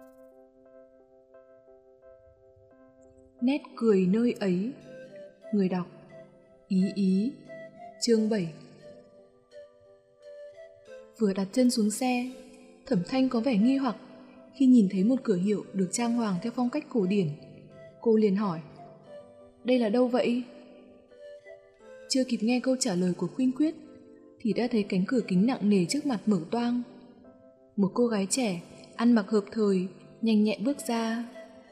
Nét cười nơi ấy. Người đọc Ý Ý. Chương 7. Vừa đặt chân xuống xe, Thẩm Thanh có vẻ nghi hoặc khi nhìn thấy một cửa hiệu được trang hoàng theo phong cách cổ điển. Cô liền hỏi: đây là đâu vậy? Chưa kịp nghe câu trả lời của Khuynh Quyết thì đã thấy cánh cửa kính nặng nề trước mặt mở toang. Một cô gái trẻ ăn mặc hợp thời nhanh nhẹn bước ra.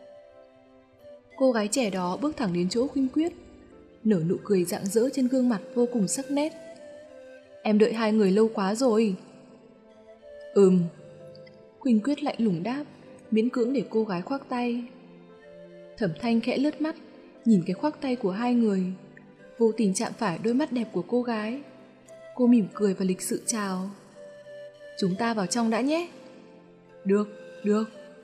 Cô gái trẻ đó bước thẳng đến chỗ Khuynh Quyết, nở nụ cười rạng rỡ trên gương mặt vô cùng sắc nét. Em đợi hai người lâu quá rồi. Khuynh Quyết lạnh lùng đáp, miễn cưỡng để cô gái khoác tay. Thẩm Thanh khẽ lướt mắt, nhìn cái khoác tay của hai người, vô tình chạm phải đôi mắt đẹp của cô gái. Cô mỉm cười và lịch sự chào. Chúng ta vào trong đã nhé. Được.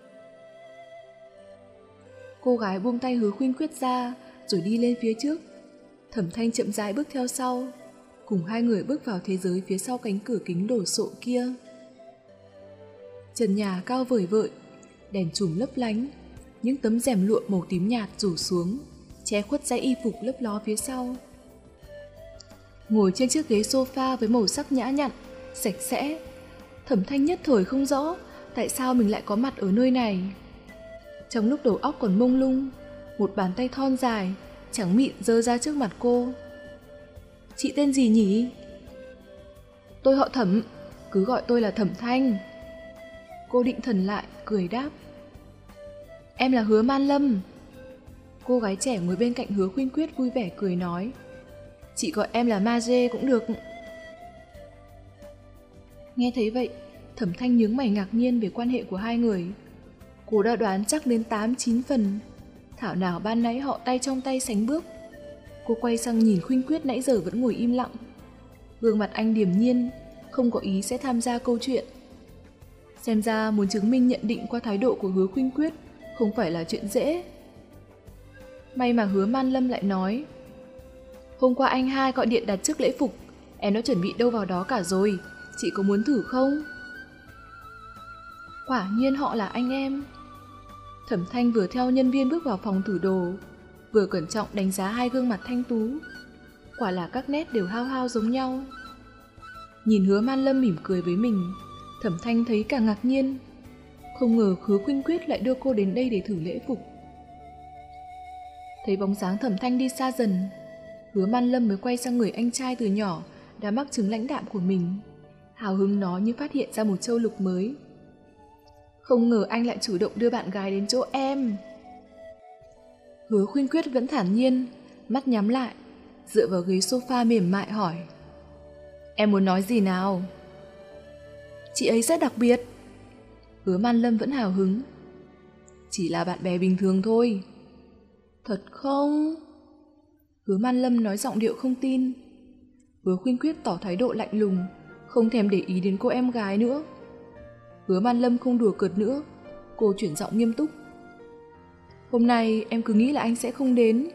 Cô gái buông tay Hứa Khuynh Quyết ra rồi đi lên phía trước. Thẩm Thanh chậm rãi bước theo sau, cùng hai người bước vào thế giới phía sau cánh cửa kính đổ sộ kia. Trần nhà cao vời vợi, đèn chùm lấp lánh, những tấm rèm lụa màu tím nhạt rủ xuống, che khuất dãy y phục lấp ló phía sau. Ngồi trên chiếc ghế sofa với màu sắc nhã nhặn, sạch sẽ, Thẩm Thanh nhất thời không rõ tại sao mình lại có mặt ở nơi này. Trong lúc đầu óc còn mông lung, một bàn tay thon dài, trắng mịn giơ ra trước mặt cô. Chị tên gì nhỉ? Tôi họ Thẩm, cứ gọi tôi là Thẩm Thanh. Cô định thần lại, cười đáp. Em là Hứa Man Lâm. Cô gái trẻ ngồi bên cạnh Hứa Khuynh Quyết vui vẻ cười nói. Chị gọi em là Ma Dê cũng được. Nghe thấy vậy, Thẩm Thanh nhướng mày ngạc nhiên về quan hệ của hai người. Cô đã đoán chắc đến 8-9 phần, thảo nào ban nãy họ tay trong tay sánh bước. Cô quay sang nhìn Khuynh Quyết nãy giờ vẫn ngồi im lặng. Gương mặt anh điềm nhiên, không có ý sẽ tham gia câu chuyện. Xem ra muốn chứng minh nhận định qua thái độ của Hứa Khuynh Quyết không phải là chuyện dễ. May mà Hứa Man Lâm lại nói. Hôm qua anh hai gọi điện đặt trước lễ phục, em đã chuẩn bị đâu vào đó cả rồi, chị có muốn thử không? Quả nhiên họ là anh em. Thẩm Thanh vừa theo nhân viên bước vào phòng thử đồ, vừa cẩn trọng đánh giá hai gương mặt thanh tú. Quả là các nét đều hao hao giống nhau. Nhìn Hứa Man Lâm mỉm cười với mình, Thẩm Thanh thấy càng ngạc nhiên. Không ngờ Hứa Khuynh Quyết lại đưa cô đến đây để thử lễ phục. Thấy bóng dáng Thẩm Thanh đi xa dần, Hứa Man Lâm mới quay sang người anh trai từ nhỏ đã mắc chứng lãnh đạm của mình. Hào hứng nó như phát hiện ra một châu lục mới. Không ngờ anh lại chủ động đưa bạn gái đến chỗ em. Hứa Khuynh Quyết vẫn thản nhiên, mắt nhắm lại, dựa vào ghế sofa mềm mại hỏi. Em muốn nói gì nào? Chị ấy rất đặc biệt. Hứa Man Lâm vẫn hào hứng. Chỉ là bạn bè bình thường thôi. Thật không? Hứa Man Lâm nói giọng điệu không tin. Hứa Khuynh Quyết tỏ thái độ lạnh lùng, không thèm để ý đến cô em gái nữa. Hứa Man Lâm không đùa cợt nữa, cô chuyển giọng nghiêm túc. Hôm nay em cứ nghĩ là anh sẽ không đến.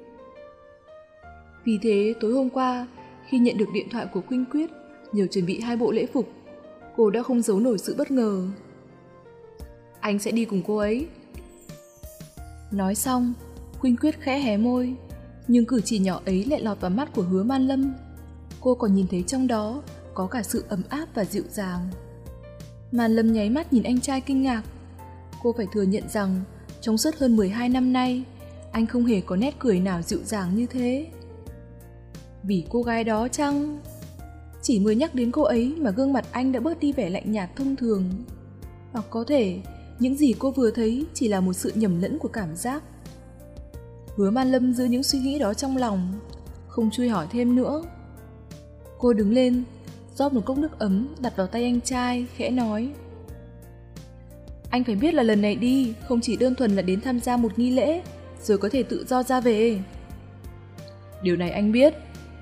Vì thế tối hôm qua, khi nhận được điện thoại của Khuynh Quyết nhờ chuẩn bị 2 bộ lễ phục, cô đã không giấu nổi sự bất ngờ. Anh sẽ đi cùng cô ấy. Nói xong, Khuynh Quyết khẽ hé môi, nhưng cử chỉ nhỏ ấy lại lọt vào mắt của Hứa Man Lâm. Cô còn nhìn thấy trong đó có cả sự ấm áp và dịu dàng. Man Lâm nháy mắt nhìn anh trai kinh ngạc. Cô phải thừa nhận rằng trong suốt hơn 12 năm nay, anh không hề có nét cười nào dịu dàng như thế. Vì cô gái đó chăng? Chỉ mới nhắc đến cô ấy mà gương mặt anh đã bớt đi vẻ lạnh nhạt thông thường. Hoặc có thể những gì cô vừa thấy chỉ là một sự nhầm lẫn của cảm giác. Hứa Man Lâm giữ những suy nghĩ đó trong lòng, không truy hỏi thêm nữa. Cô đứng lên, rót một cốc nước ấm đặt vào tay anh trai, khẽ nói. Anh phải biết là lần này đi không chỉ đơn thuần là đến tham gia một nghi lễ rồi có thể tự do ra về. Điều này anh biết.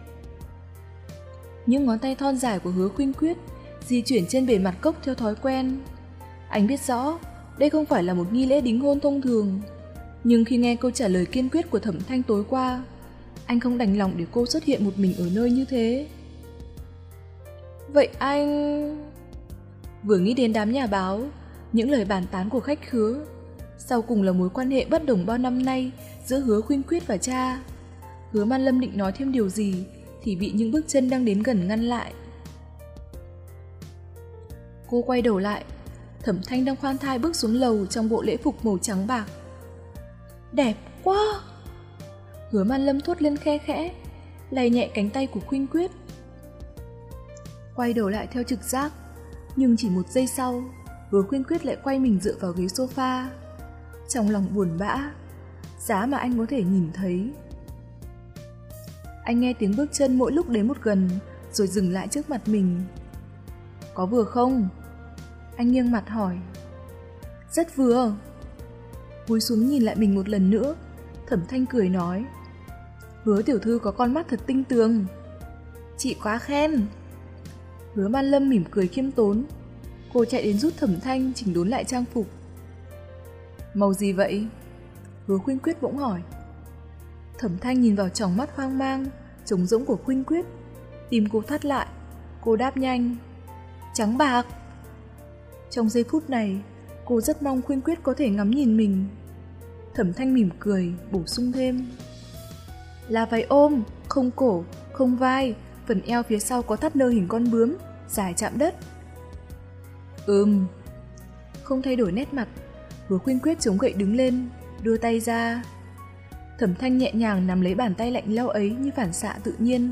Những ngón tay thon dài của Hứa Khuynh Quyết di chuyển trên bề mặt cốc theo thói quen. Anh biết rõ đây không phải là một nghi lễ đính hôn thông thường, nhưng khi nghe câu trả lời kiên quyết của Thẩm Thanh tối qua, anh không đành lòng để cô xuất hiện một mình ở nơi như thế. Vậy anh... Vừa nghĩ đến đám nhà báo, Những lời bàn tán của khách khứa, sau cùng là mối quan hệ bất đồng bao năm nay giữa Hứa Khuynh Quyết và cha. Hứa Man Lâm định nói thêm điều gì thì bị những bước chân đang đến gần ngăn lại. Cô quay đầu lại, Thẩm Thanh đang khoan thai bước xuống lầu trong bộ lễ phục màu trắng bạc. Đẹp quá! Hứa Man Lâm thốt lên khe khẽ, lay nhẹ cánh tay của Khuynh Quyết. Quay đầu lại theo trực giác, nhưng chỉ một giây sau, Hứa Khuynh Quyết lại quay mình dựa vào ghế sofa. Trong lòng buồn bã, giá mà anh có thể nhìn thấy. Anh nghe tiếng bước chân mỗi lúc đến một gần, rồi dừng lại trước mặt mình. Có vừa không? Anh nghiêng mặt hỏi. Rất vừa. Cúi xuống nhìn lại mình một lần nữa, Thẩm Thanh cười nói. Hứa tiểu thư có con mắt thật tinh tường. Chị quá khen. Hứa Man Lâm mỉm cười khiêm tốn. Cô chạy đến giúp Thẩm Thanh chỉnh đốn lại trang phục. Màu gì vậy? Hứa Khuynh Quyết bỗng hỏi. Thẩm Thanh nhìn vào tròng mắt hoang mang, trống rỗng của Khuynh Quyết. Tim cô thắt lại. Cô đáp nhanh. Trắng bạc. Trong giây phút này, cô rất mong Khuynh Quyết có thể ngắm nhìn mình. Thẩm Thanh mỉm cười, bổ sung thêm. Là váy ôm, không cổ, không vai, phần eo phía sau có thắt nơ hình con bướm, dài chạm đất. Không thay đổi nét mặt, Hứa Khuynh Quyết chống gậy đứng lên, đưa tay ra. Thẩm Thanh nhẹ nhàng nắm lấy bàn tay lạnh lẽo ấy như phản xạ tự nhiên.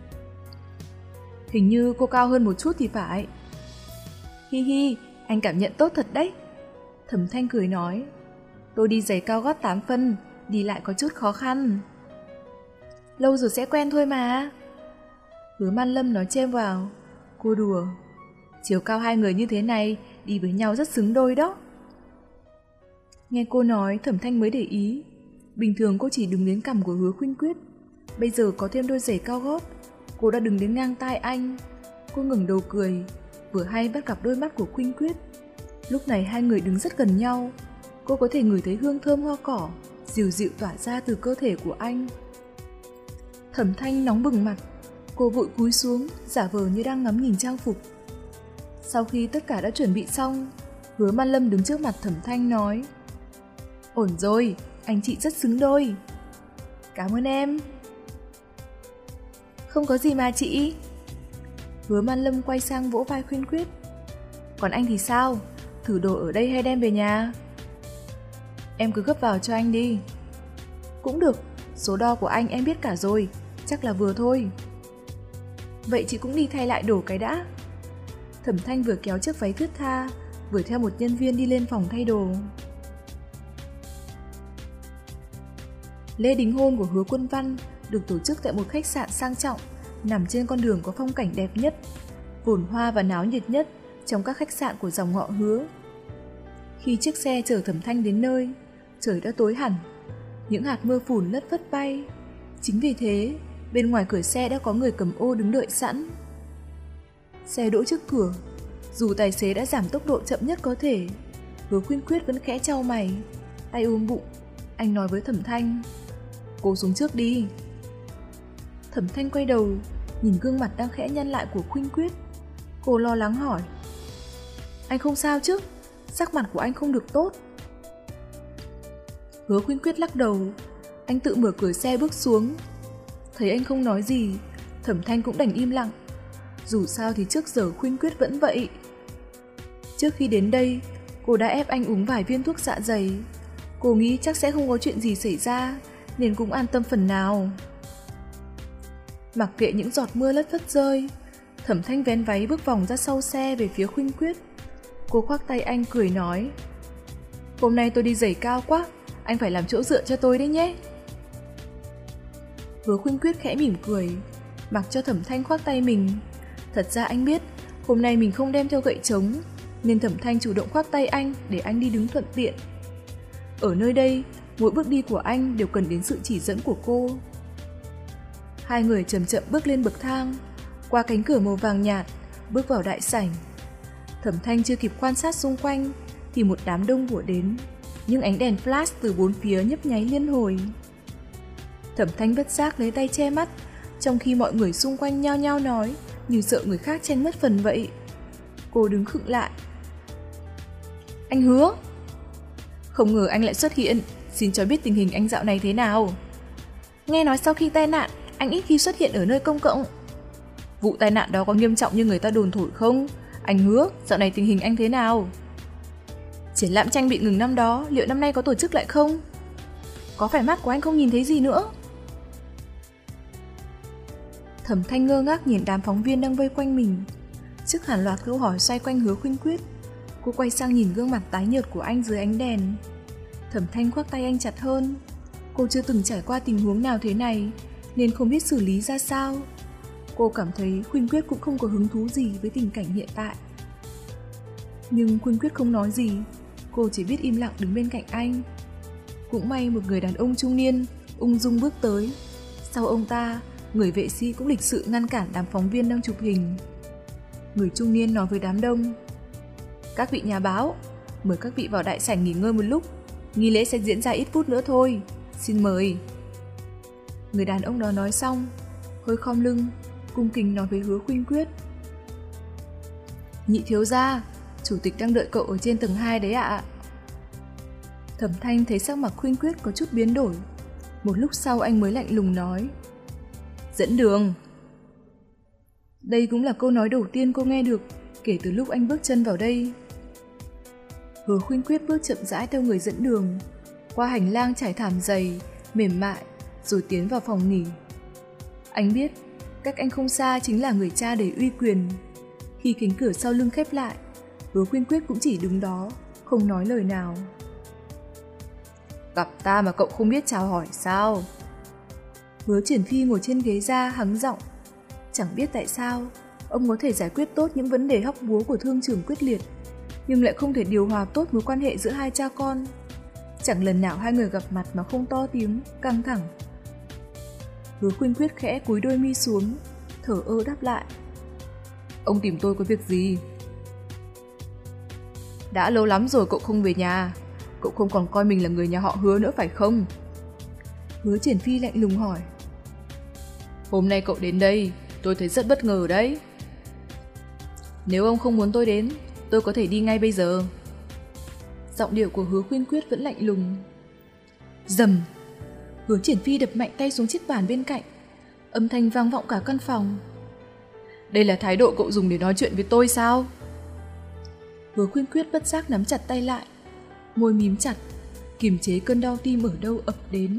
Hình như cô cao hơn một chút thì phải. Hi hi, anh cảm nhận tốt thật đấy. Thẩm Thanh cười nói. Tôi đi giày cao gót 8 phân, đi lại có chút khó khăn. Lâu rồi sẽ quen thôi mà. Hứa Man Lâm nói chêm vào. Cô đùa. Chiều cao hai người như thế này, đi với nhau rất xứng đôi đó. Nghe cô nói, Thẩm Thanh mới để ý. Bình thường cô chỉ đứng đến cằm của Hứa Khuynh Quyết. Bây giờ có thêm đôi giày cao gót, cô đã đứng đến ngang tai anh. Cô ngẩng đầu cười, vừa hay bắt gặp đôi mắt của Khuynh Quyết. Lúc này hai người đứng rất gần nhau. Cô có thể ngửi thấy hương thơm hoa cỏ dịu dịu tỏa ra từ cơ thể của anh. Thẩm Thanh nóng bừng mặt. Cô vội cúi xuống, giả vờ như đang ngắm nhìn trang phục. Sau khi tất cả đã chuẩn bị xong, Hứa Man Lâm đứng trước mặt Thẩm Thanh nói. Ổn rồi, anh chị rất xứng đôi. Cảm ơn em. Không có gì mà chị. Hứa Man Lâm quay sang vỗ vai Khuynh Quyết. Còn anh thì sao? Thử đồ ở đây hay đem về nhà? Em cứ gấp vào cho anh đi. Cũng được, số đo của anh em biết cả rồi, chắc là vừa thôi. Vậy chị cũng đi thay lại đồ cái đã. Thẩm Thanh vừa kéo chiếc váy thướt tha, vừa theo một nhân viên đi lên phòng thay đồ. Lễ đính hôn của Hứa Quân Văn được tổ chức tại một khách sạn sang trọng, nằm trên con đường có phong cảnh đẹp nhất, phồn hoa và náo nhiệt nhất trong các khách sạn của dòng họ Hứa. Khi chiếc xe chở Thẩm Thanh đến nơi, trời đã tối hẳn, những hạt mưa phùn lất phất bay. Chính vì thế, bên ngoài cửa xe đã có người cầm ô đứng đợi sẵn. Xe đỗ trước cửa, dù tài xế đã giảm tốc độ chậm nhất có thể, Hứa Khuynh Quyết vẫn khẽ chau mày, tay ôm bụng. Anh nói với Thẩm Thanh. Cô xuống trước đi. Thẩm Thanh quay đầu, nhìn gương mặt đang khẽ nhăn lại của Khuynh Quyết. Cô lo lắng hỏi. Anh không sao chứ? Sắc mặt của anh không được tốt. Hứa Khuynh Quyết lắc đầu. Anh tự mở cửa xe bước xuống. Thấy anh không nói gì, Thẩm Thanh cũng đành im lặng. Dù sao thì trước giờ Khuynh Quyết vẫn vậy. Trước khi đến đây, cô đã ép anh uống vài viên thuốc dạ dày. Cô nghĩ chắc sẽ không có chuyện gì xảy ra, nên cũng an tâm phần nào. Mặc kệ những giọt mưa lất phất rơi, Thẩm Thanh vén váy bước vòng ra sau xe về phía Khuynh Quyết. Cô khoác tay anh cười nói. Hôm nay tôi đi giày cao quá, anh phải làm chỗ dựa cho tôi đấy nhé. Hứa Khuynh Quyết khẽ mỉm cười, mặc cho Thẩm Thanh khoác tay mình. Thật ra anh biết hôm nay mình không đem theo gậy trống, nên Thẩm Thanh chủ động khoác tay anh để anh đi đứng thuận tiện. Ở nơi đây, mỗi bước đi của anh đều cần đến sự chỉ dẫn của cô. Hai người chậm chậm bước lên bậc thang, qua cánh cửa màu vàng nhạt, bước vào đại sảnh. Thẩm Thanh chưa kịp quan sát xung quanh thì một đám đông ùa đến, những ánh đèn flash từ bốn phía nhấp nháy liên hồi. Thẩm Thanh bất giác lấy tay che mắt, trong khi mọi người xung quanh nhao nhao nói, như sợ người khác tranh mất phần vậy. Cô đứng khựng lại. Anh Hứa! Không ngờ anh lại xuất hiện, xin cho biết tình hình anh dạo này thế nào. Nghe nói sau khi tai nạn, anh ít khi xuất hiện ở nơi công cộng. Vụ tai nạn đó có nghiêm trọng như người ta đồn thổi không? Anh Hứa, dạo này tình hình anh thế nào? Triển lãm tranh bị ngừng năm đó, liệu năm nay có tổ chức lại không? Có phải mắt của anh không nhìn thấy gì nữa? Thẩm Thanh ngơ ngác nhìn đám phóng viên đang vây quanh mình. Trước hàng loạt câu hỏi xoay quanh Hứa Khuynh Quyết, cô quay sang nhìn gương mặt tái nhợt của anh dưới ánh đèn. Thẩm Thanh khoác tay anh chặt hơn. Cô chưa từng trải qua tình huống nào thế này, nên không biết xử lý ra sao. Cô cảm thấy Khuynh Quyết cũng không có hứng thú gì với tình cảnh hiện tại. Nhưng Khuynh Quyết không nói gì, cô chỉ biết im lặng đứng bên cạnh anh. Cũng may một người đàn ông trung niên ung dung bước tới. Sau ông ta, người vệ sĩ cũng lịch sự ngăn cản đám phóng viên đang chụp hình. Người trung niên nói với đám đông: Các vị nhà báo, mời các vị vào đại sảnh nghỉ ngơi một lúc. Nghi lễ sẽ diễn ra ít phút nữa thôi. Xin mời. Người đàn ông đó nói xong, hơi khom lưng, cung kính nói với Hứa Khuynh Quyết: Nhị thiếu gia, chủ tịch đang đợi cậu ở trên tầng 2 đấy ạ. Thẩm Thanh thấy sắc mặt Khuynh Quyết có chút biến đổi. Một lúc sau anh mới lạnh lùng nói: Dẫn đường. Đây cũng là câu nói đầu tiên cô nghe được kể từ lúc anh bước chân vào đây. Hứa Khuynh Quyết bước chậm rãi theo người dẫn đường, qua hành lang trải thảm dày, mềm mại, rồi tiến vào phòng nghỉ. Anh biết, cách anh không xa chính là người cha đầy uy quyền. Khi cánh cửa sau lưng khép lại, Hứa Khuynh Quyết cũng chỉ đứng đó, không nói lời nào. Gặp ta mà cậu không biết chào hỏi sao? Hứa Triển Phi ngồi trên ghế ra hắng giọng. Chẳng biết tại sao, ông có thể giải quyết tốt những vấn đề hóc búa của thương trưởng Quyết Liệt, nhưng lại không thể điều hòa tốt mối quan hệ giữa hai cha con. Chẳng lần nào hai người gặp mặt mà không to tiếng, căng thẳng. Hứa Khuynh Quyết khẽ cúi đôi mi xuống, thở ơ đáp lại: Ông tìm tôi có việc gì? Đã lâu lắm rồi cậu không về nhà, cậu không còn coi mình là người nhà họ Hứa nữa phải không? Hứa Triển Phi lạnh lùng hỏi. Hôm nay cậu đến đây, tôi thấy rất bất ngờ đấy. Nếu ông không muốn tôi đến, tôi có thể đi ngay bây giờ. Giọng điệu của Hứa Khuynh Quyết vẫn lạnh lùng. Rầm! Hứa Triển Phi đập mạnh tay xuống chiếc bàn bên cạnh. Âm thanh vang vọng cả căn phòng. Đây là thái độ cậu dùng để nói chuyện với tôi sao? Hứa Khuynh Quyết bất giác nắm chặt tay lại, môi mím chặt, kiềm chế cơn đau tim ở đâu ập đến.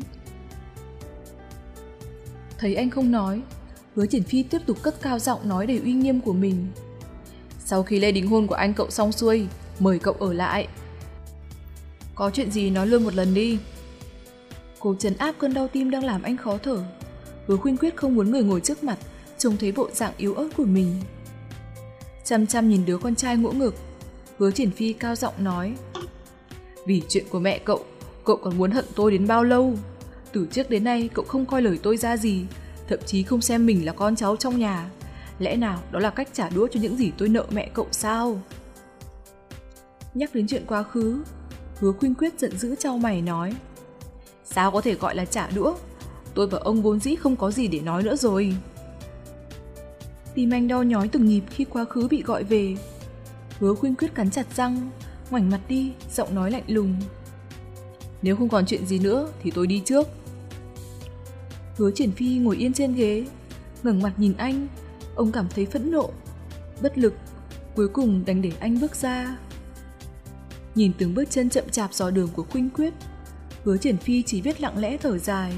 Thấy anh không nói, Hứa Triển Phi tiếp tục cất cao giọng nói đầy uy nghiêm của mình. Sau khi lễ đính hôn của anh cậu xong xuôi, mời cậu ở lại. Có chuyện gì nói luôn một lần đi. Cố trấn áp cơn đau tim đang làm anh khó thở. Hứa Khuynh Quyết không muốn người ngồi trước mặt trông thấy bộ dạng yếu ớt của mình. Chăm chăm nhìn đứa con trai ngỗ ngực, Hứa Triển Phi cao giọng nói: Vì chuyện của mẹ cậu, cậu còn muốn hận tôi đến bao lâu? Từ trước đến nay cậu không coi lời tôi ra gì, thậm chí không xem mình là con cháu trong nhà. Lẽ nào đó là cách trả đũa cho những gì tôi nợ mẹ cậu sao? Nhắc đến chuyện quá khứ, Hứa Khuynh Quyết giận dữ chau mày nói: Sao có thể gọi là trả đũa? Tôi và ông vốn dĩ không có gì để nói nữa rồi. Tim anh đau nhói từng nhịp khi quá khứ bị gọi về. Hứa Khuynh Quyết cắn chặt răng, ngoảnh mặt đi, giọng nói lạnh lùng: Nếu không còn chuyện gì nữa thì tôi đi trước. Hứa Triển Phi ngồi yên trên ghế, ngẩng mặt nhìn anh. Ông cảm thấy phẫn nộ, bất lực, cuối cùng đành để anh bước ra. Nhìn từng bước chân chậm chạp dò đường của Khuynh Quyết, Hứa Triển Phi chỉ biết lặng lẽ thở dài.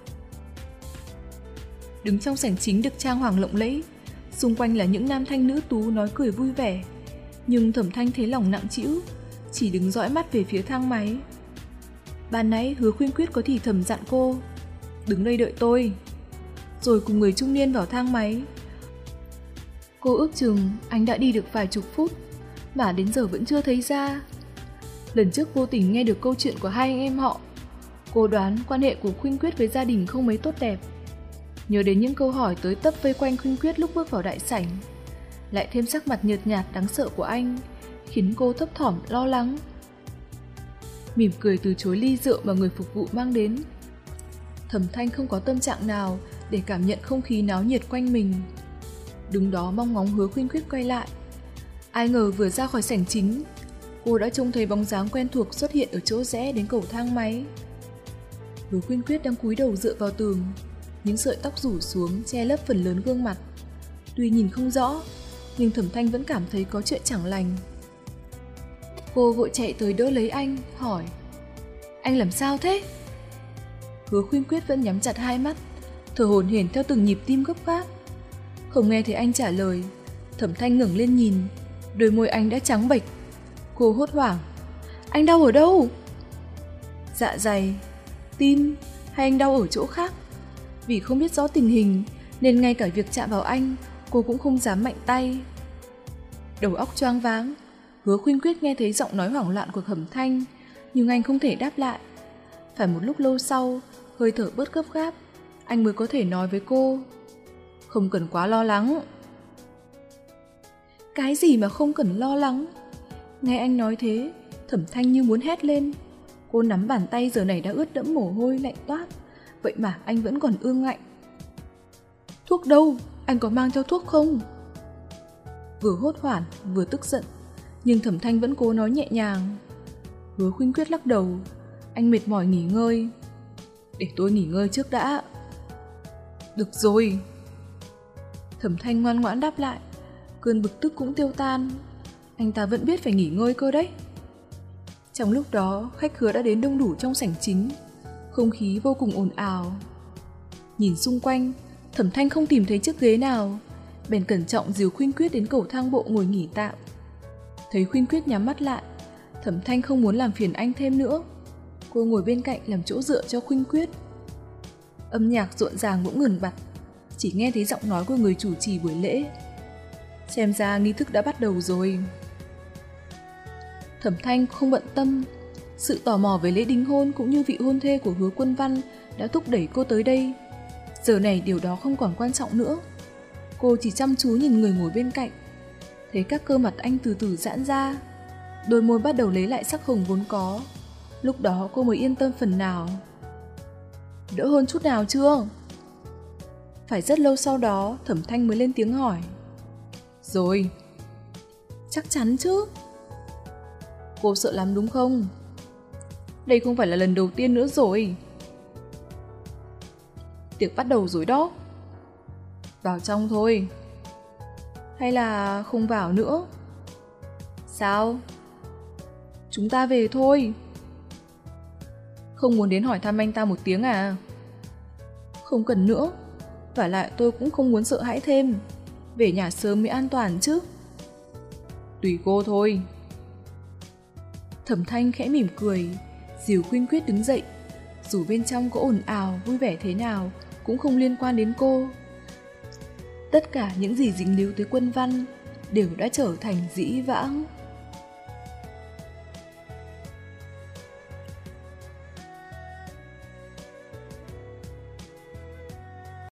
Đứng trong sảnh chính được trang hoàng lộng lẫy, xung quanh là những nam thanh nữ tú nói cười vui vẻ. Nhưng Thẩm Thanh thấy lòng nặng trĩu, chỉ đứng dõi mắt về phía thang máy. Ban nãy Hứa Khuynh Quyết có thì thầm dặn cô: Đứng đây đợi tôi. Rồi cùng người trung niên vào thang máy. Cô ước chừng anh đã đi được vài chục phút, mà đến giờ vẫn chưa thấy ra. Lần trước vô tình nghe được câu chuyện của hai anh em họ, cô đoán quan hệ của Khuynh Quyết với gia đình không mấy tốt đẹp. Nhớ đến những câu hỏi tới tấp vây quanh Khuynh Quyết lúc bước vào đại sảnh, lại thêm sắc mặt nhợt nhạt đáng sợ của anh, khiến cô thấp thỏm lo lắng. Mỉm cười từ chối ly rượu mà người phục vụ mang đến. Thẩm Thanh không có tâm trạng nào để cảm nhận không khí náo nhiệt quanh mình, đứng đó mong ngóng Hứa Khuynh Quyết quay lại. Ai ngờ vừa ra khỏi sảnh chính, Cô đã trông thấy bóng dáng quen thuộc xuất hiện ở chỗ rẽ đến cầu thang máy. Hứa Khuynh Quyết đang cúi đầu dựa vào tường, những sợi tóc rủ xuống che lấp phần lớn gương mặt. Tuy nhìn không rõ, nhưng Thẩm Thanh vẫn cảm thấy có chuyện chẳng lành. Cô vội chạy tới đỡ lấy anh, hỏi: Anh làm sao thế? Hứa Khuynh Quyết vẫn nhắm chặt hai mắt, thở hổn hển theo từng nhịp tim gấp gáp. Không nghe thấy anh trả lời, Thẩm Thanh ngẩng lên nhìn, đôi môi anh đã trắng bệch. Cô hốt hoảng: Anh đau ở đâu? Dạ dày, tim hay anh đau ở chỗ khác? Vì không biết rõ tình hình nên ngay cả việc chạm vào anh cô cũng không dám mạnh tay. Đầu óc choáng váng, Hứa Khuynh Quyết nghe thấy giọng nói hoảng loạn của Thẩm Thanh, nhưng anh không thể đáp lại. Phải một lúc lâu sau, hơi thở bớt gấp gáp, anh mới có thể nói với cô: Không cần quá lo lắng. Cái gì mà không cần lo lắng? Nghe anh nói thế, Thẩm Thanh như muốn hét lên. Cô nắm bàn tay giờ này đã ướt đẫm mồ hôi lạnh toát, vậy mà anh vẫn còn ương ngạnh. Thuốc đâu? Anh có mang theo thuốc không? Vừa hốt hoảng, vừa tức giận, nhưng Thẩm Thanh vẫn cố nói nhẹ nhàng. Hứa Khuynh Quyết lắc đầu. Anh mệt mỏi nghỉ ngơi. Để tôi nghỉ ngơi trước đã. Được rồi. Thẩm Thanh ngoan ngoãn đáp lại. Cơn bực tức cũng tiêu tan. Anh ta vẫn biết phải nghỉ ngơi cơ đấy. Trong lúc đó, khách khứa đã đến đông đủ trong sảnh chính. Không khí vô cùng ồn ào. Nhìn xung quanh, Thẩm Thanh không tìm thấy chiếc ghế nào, bèn cẩn trọng dìu Khuynh Quyết đến cầu thang bộ ngồi nghỉ tạm. Thấy Khuynh Quyết nhắm mắt lại, Thẩm Thanh không muốn làm phiền anh thêm nữa. Cô ngồi bên cạnh làm chỗ dựa cho Khuynh Quyết. Âm nhạc rộn ràng bỗng ngừng bặt, chỉ nghe thấy giọng nói của người chủ trì buổi lễ. Xem ra nghi thức đã bắt đầu rồi. Thẩm Thanh không bận tâm. Sự tò mò về lễ đính hôn cũng như vị hôn thê của Hứa Quân Văn đã thúc đẩy cô tới đây. Giờ này điều đó không còn quan trọng nữa. Cô chỉ chăm chú nhìn người ngồi bên cạnh, thấy các cơ mặt anh từ từ giãn ra, đôi môi bắt đầu lấy lại sắc hồng vốn có. Lúc đó cô mới yên tâm phần nào. Đỡ hơn chút nào chưa? Phải rất lâu sau đó Thẩm Thanh mới lên tiếng hỏi. Rồi. Chắc chắn chứ? Cô sợ lắm đúng không? Đây không phải là lần đầu tiên nữa rồi. Tiệc bắt đầu rồi đó. Vào trong thôi. Hay là không vào nữa? Sao? Chúng ta về thôi. Không muốn đến hỏi thăm anh ta một tiếng à? Không cần nữa. Vả lại tôi cũng không muốn sợ hãi thêm. Về nhà sớm mới an toàn chứ. Tùy cô thôi. Thẩm Thanh khẽ mỉm cười, dìu Khuynh Quyết đứng dậy. Dù bên trong có ồn ào, vui vẻ thế nào cũng không liên quan đến cô. Tất cả những gì dính líu tới Quân Văn đều đã trở thành dĩ vãng.